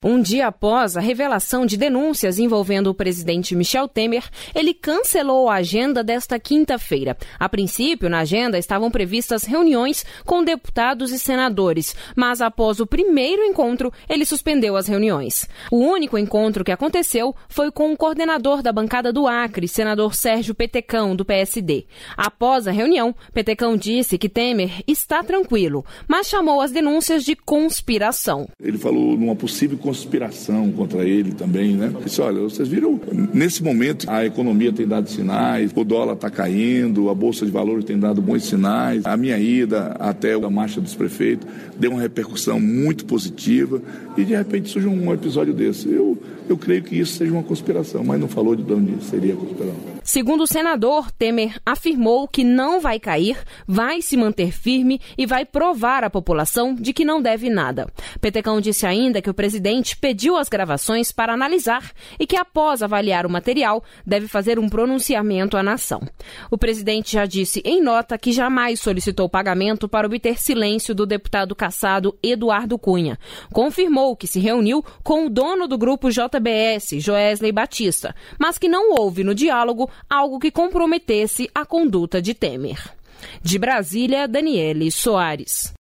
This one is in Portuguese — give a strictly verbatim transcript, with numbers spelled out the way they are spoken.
Um dia após a revelação de denúncias envolvendo o presidente Michel Temer, ele cancelou a agenda desta quinta-feira. A princípio, na agenda estavam previstas reuniões com deputados e senadores, mas após o primeiro encontro, ele suspendeu as reuniões. O único encontro que aconteceu foi com o coordenador da bancada do Acre, senador Sérgio Petecão, do P S D. Após a reunião, Petecão disse que Temer está tranquilo, mas chamou as denúncias de conspiração. Ele falou numa possível conspiração contra ele também, né? Disse, olha, vocês viram, nesse momento a economia tem dado sinais, o dólar está caindo, a Bolsa de Valores tem dado bons sinais, a minha ida até a marcha dos prefeitos deu uma repercussão muito positiva e de repente surge um episódio desse. Eu, eu creio que isso seja uma conspiração, mas não falou de onde seria a conspiração. Segundo o senador, Temer afirmou que não vai cair, vai se manter firme e vai provar à população de que não deve nada. Petecão disse ainda que o presidente pediu as gravações para analisar e que, após avaliar o material, deve fazer um pronunciamento à nação. O presidente já disse em nota que jamais solicitou pagamento para obter silêncio do deputado cassado Eduardo Cunha. Confirmou que se reuniu com o dono do grupo J B S, Joesley Batista, mas que não houve no diálogo algo que comprometesse a conduta de Temer. De Brasília, Daniele Soares.